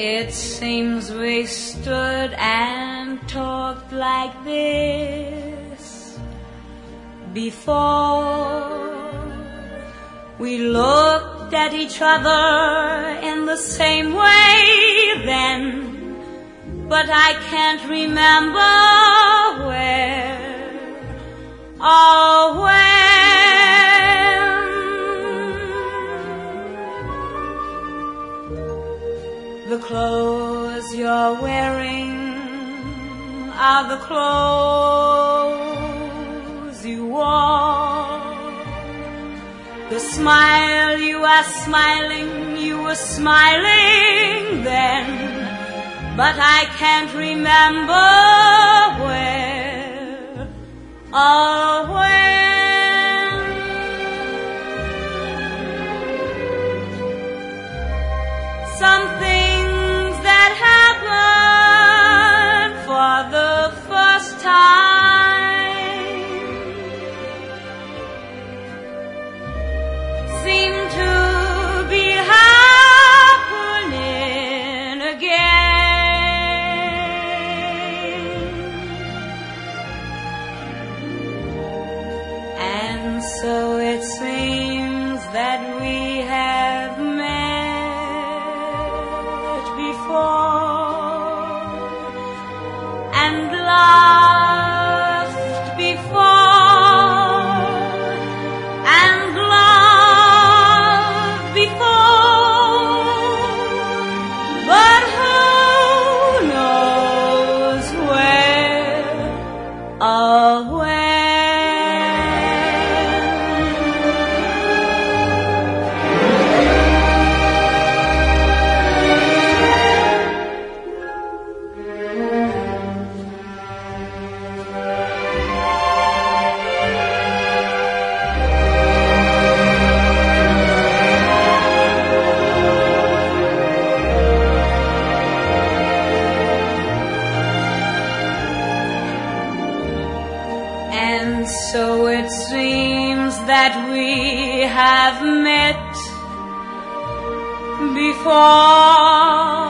It seems we stood and talked like this before. We looked at each other in the same way then, but I can't remember where or when. The clothes you're wearing are the clothes you wore. The smile you are smiling, you were smiling then, but I can't remember where or when. Some things that happen for the first time seem to be happening again. And so it seems that we have met before and laughed before and loved before, but who knows where or when. And so it seems that we have met before